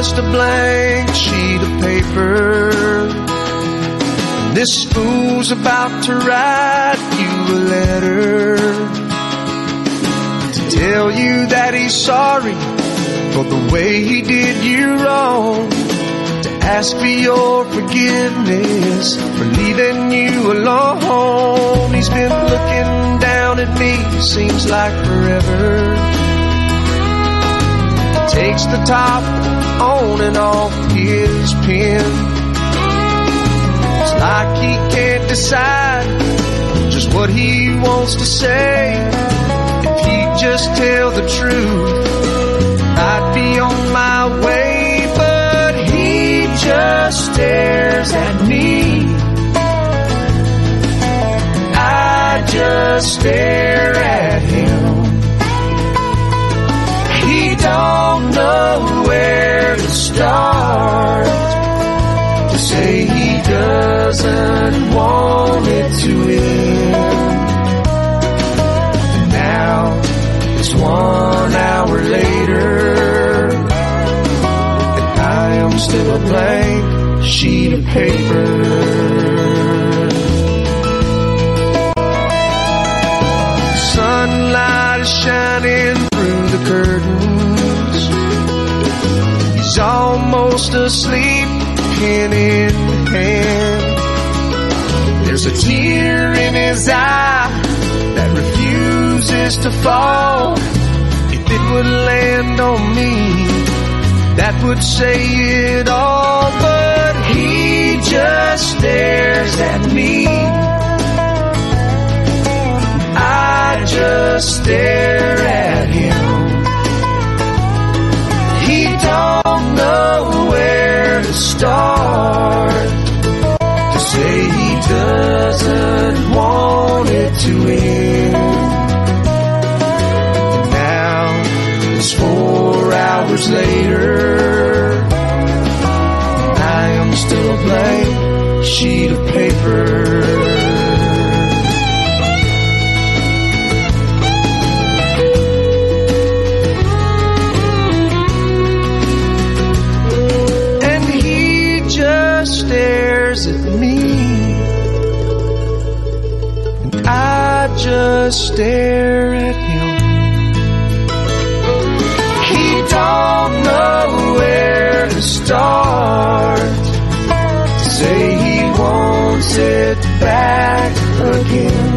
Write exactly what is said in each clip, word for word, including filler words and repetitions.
just a blank sheet of paper. This fool's about to write you a letter to tell you that he's sorry for the way he did you wrong, to ask for your forgiveness for leaving you alone. He's been looking down at me, seems like forever. He takes the top on and off his pen. It's like he can't decide just what he wants to say. If he'd just tell the truth, I'd be on my way. But he just stares at me. I just stare at him. He don't know where to start to say he doesn't want it to end. And now it's one hour later, and I am still a blank sheet of paper. Sunlight is shining through the curtains. He's almost asleep, pen in hand. There's a tear in his eye that refuses to fall. If it would land on me, that would say it all. But he just stares at me. I just stare at him. He don't know where to start to say he doesn't want it to end. And now it's four hours later, and I am still a blank sheet of paper. Stares at me, and I just stare at him. He don't know where to start to say he wants it back again.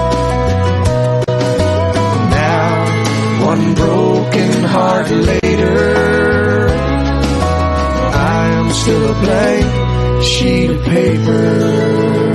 Now, one broken heart later, I am still a blank sheet of paper.